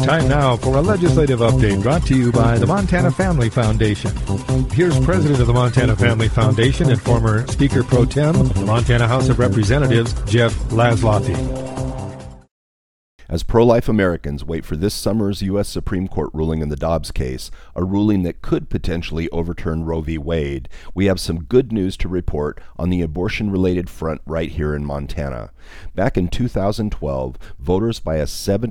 Time now for a legislative update brought to you by the Montana Family Foundation. Here's President of the Montana Family Foundation and former Speaker Pro Tem, the Montana House of Representatives, Jeff Laszloffy. As pro-life Americans wait for this summer's U.S. Supreme Court ruling in the Dobbs case, a ruling that could potentially overturn Roe v. Wade, we have some good news to report on the abortion-related front right here in Montana. Back in 2012, voters by a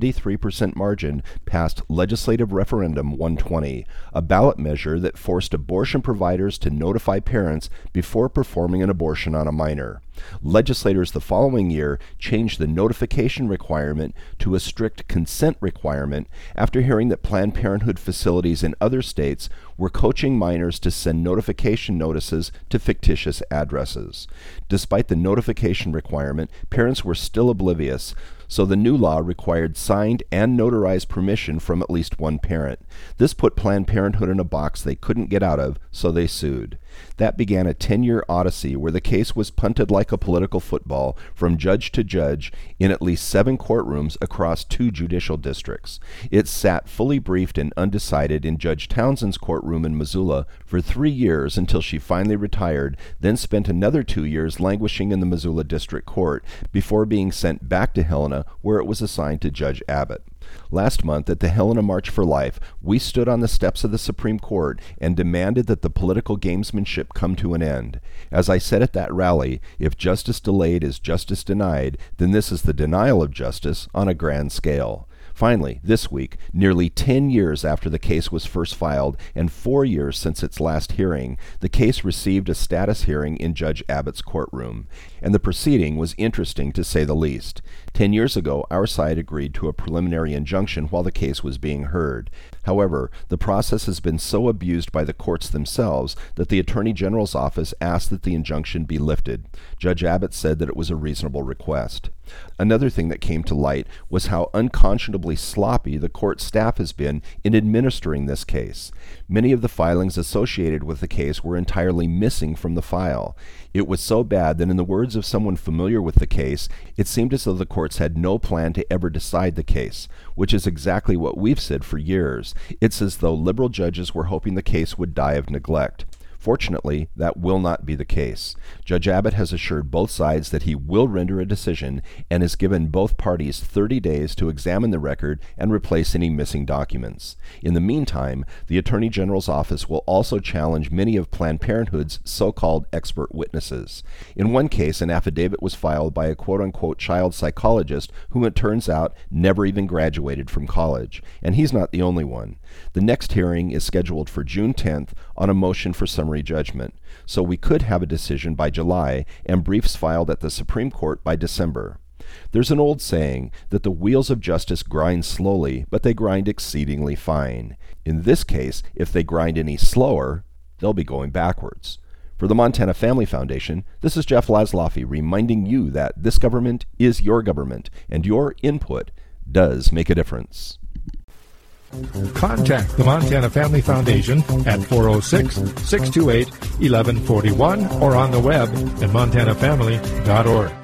73% margin passed Legislative Referendum 120, a ballot measure that forced abortion providers to notify parents before performing an abortion on a minor. Legislators the following year changed the notification requirement to a strict consent requirement after hearing that Planned Parenthood facilities in other states were coaching minors to send notification notices to fictitious addresses. Despite the notification requirement, parents were still oblivious, so the new law required signed and notarized permission from at least one parent. This put Planned Parenthood in a box they couldn't get out of, so they sued. That began a 10-year odyssey where the case was punted like a political football from judge to judge in at least 7 courtrooms across 2 judicial districts. It sat fully briefed and undecided in Judge Townsend's courtroom in Missoula for 3 years until she finally retired, then spent another 2 years languishing in the Missoula District Court before being sent back to Helena, where it was assigned to Judge Abbott. Last month, at the Helena March for Life, we stood on the steps of the Supreme Court and demanded that the political gamesmanship come to an end. As I said at that rally, if justice delayed is justice denied, then this is the denial of justice on a grand scale. Finally, this week, nearly 10 years after the case was first filed and 4 years since its last hearing, the case received a status hearing in Judge Abbott's courtroom, and the proceeding was interesting to say the least. 10 years ago, our side agreed to a preliminary injunction while the case was being heard. However, the process has been so abused by the courts themselves that the Attorney General's office asked that the injunction be lifted. Judge Abbott said that it was a reasonable request. Another thing that came to light was how unconscionably sloppy the court staff has been in administering this case. Many of the filings associated with the case were entirely missing from the file. It was so bad that, in the words of someone familiar with the case, it seemed as though the courts had no plan to ever decide the case, which is exactly what we've said for years. It's as though liberal judges were hoping the case would die of neglect. Fortunately, that will not be the case. Judge Abbott has assured both sides that he will render a decision and has given both parties 30 days to examine the record and replace any missing documents. In the meantime, the Attorney General's office will also challenge many of Planned Parenthood's so-called expert witnesses. In one case, an affidavit was filed by a quote-unquote child psychologist who, it turns out, never even graduated from college. And he's not the only one. The next hearing is scheduled for June 10th on a motion for summary judgment, so we could have a decision by July and briefs filed at the Supreme Court by December. There's an old saying that the wheels of justice grind slowly, but they grind exceedingly fine. In this case, if they grind any slower, they'll be going backwards. For the Montana Family Foundation, this is Jeff Laszloffy reminding you that this government is your government, and your input does make a difference. Contact the Montana Family Foundation at 406-628-1141 or on the web at montanafamily.org.